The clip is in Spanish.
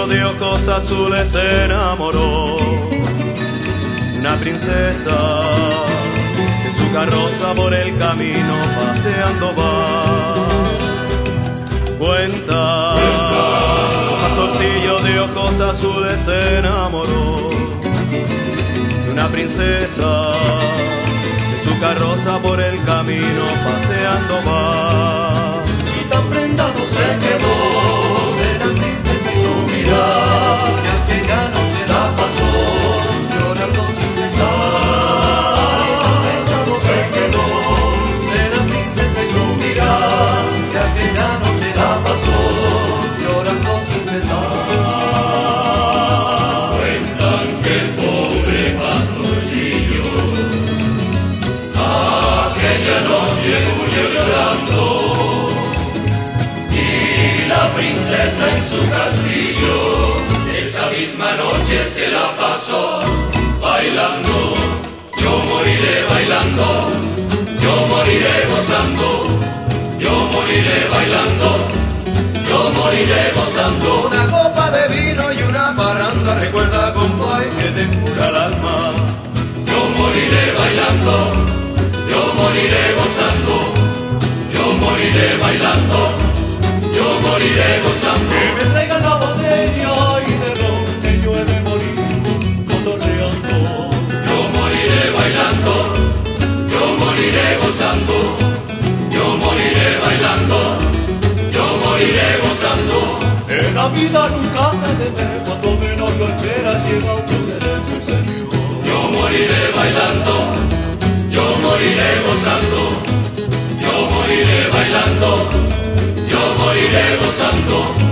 ratoncillo de ojos azules se enamoró. Una princesa en su carroza por el camino paseando va. Cuenta, un pastorcillo de ojos azules se enamoró de una princesa en su carroza por el camino paseando va. Y tan prendado se quedó de la princesa y su mirar, que aquella noche la pasó llorando sin cesar. Y tan prendado se quedó de la princesa y su mirar, que aquella noche la pasó llorando sin cesar. Cuentan que el pobre pastorcillo aquella noche murió llorando, la princesa en su castillo esa misma noche se la pasó bailando. Yo moriré bailando, yo moriré gozando, yo moriré bailando, yo moriré gozando. Una copa de vino y una parranda, recuerda, compay, que te cura el alma. Yo moriré bailando, yo moriré gozando, yo moriré bailando, yo moriré gozando. Que me traigan la botella y de ron, que yo he de morir cotorreando. Yo moriré bailando, yo moriré gozando, yo moriré bailando, yo moriré gozando. En la vida nunca me detendré, cuando menos lo esperas llega un interés serio. Yo moriré bailando, yo moriré gozando, yo moriré bailando, yo moriré gozando.